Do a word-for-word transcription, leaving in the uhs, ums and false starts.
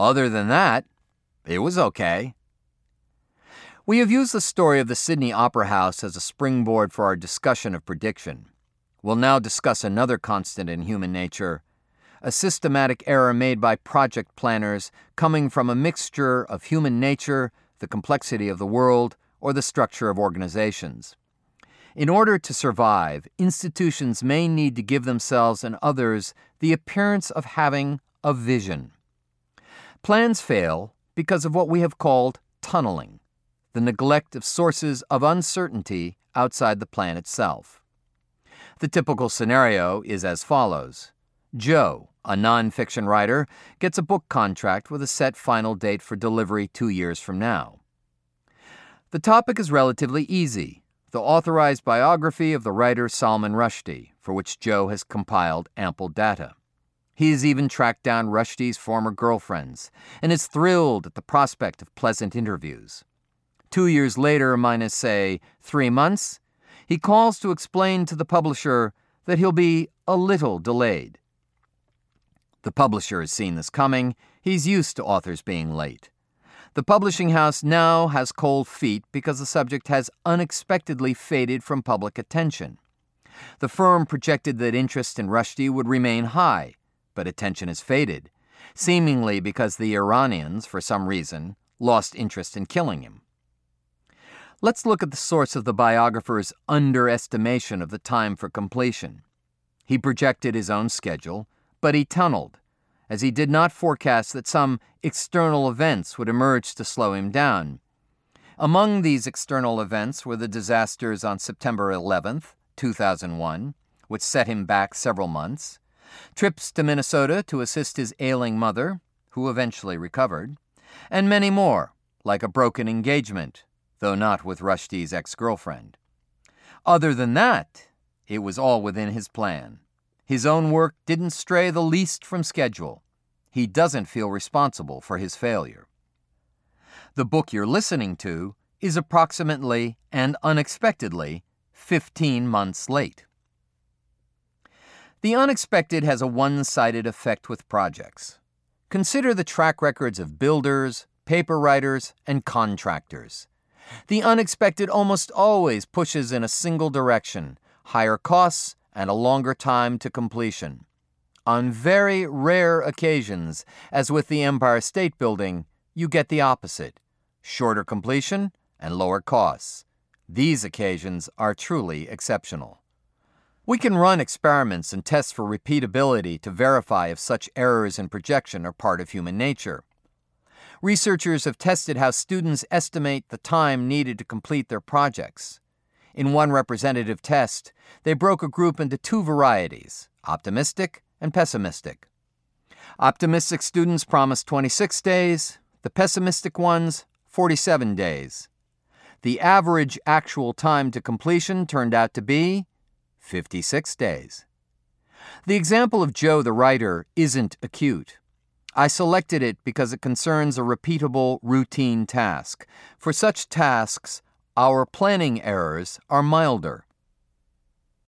Other than that, it was okay. We have used the story of the Sydney Opera House as a springboard for our discussion of prediction. We'll now discuss another constant in human nature, a systematic error made by project planners coming from a mixture of human nature, the complexity of the world, or the structure of organizations. In order to survive, institutions may need to give themselves and others the appearance of having a vision. Plans fail because of what we have called tunneling, the neglect of sources of uncertainty outside the plan itself. The typical scenario is as follows. Joe, a nonfiction writer, gets a book contract with a set final date for delivery two years from now. The topic is relatively easy, the authorized biography of the writer Salman Rushdie, for which Joe has compiled ample data. He has even tracked down Rushdie's former girlfriends and is thrilled at the prospect of pleasant interviews. Two years later, minus, say, three months, he calls to explain to the publisher that he'll be a little delayed. The publisher has seen this coming. He's used to authors being late. The publishing house now has cold feet because the subject has unexpectedly faded from public attention. The firm projected that interest in Rushdie would remain high, but attention has faded, seemingly because the Iranians, for some reason, lost interest in killing him. Let's look at the source of the biographer's underestimation of the time for completion. He projected his own schedule, but he tunneled, as he did not forecast that some external events would emerge to slow him down. Among these external events were the disasters on September eleventh, two thousand one, which set him back several months, trips to Minnesota to assist his ailing mother, who eventually recovered, and many more, like a broken engagement, though not with Rushdie's ex-girlfriend. Other than that, it was all within his plan. His own work didn't stray the least from schedule. He doesn't feel responsible for his failure. The book you're listening to is approximately and unexpectedly fifteen months late. The unexpected has a one-sided effect with projects. Consider the track records of builders, paper writers, and contractors. The unexpected almost always pushes in a single direction, higher costs and a longer time to completion. On very rare occasions, as with the Empire State Building, you get the opposite, shorter completion and lower costs. These occasions are truly exceptional. We can run experiments and tests for repeatability to verify if such errors in projection are part of human nature. Researchers have tested how students estimate the time needed to complete their projects. In one representative test, they broke a group into two varieties, optimistic and pessimistic. Optimistic students promised twenty-six days, the pessimistic ones, forty-seven days. The average actual time to completion turned out to be fifty-six days. The example of Joe the writer isn't acute. I selected it because it concerns a repeatable, routine task. For such tasks, our planning errors are milder,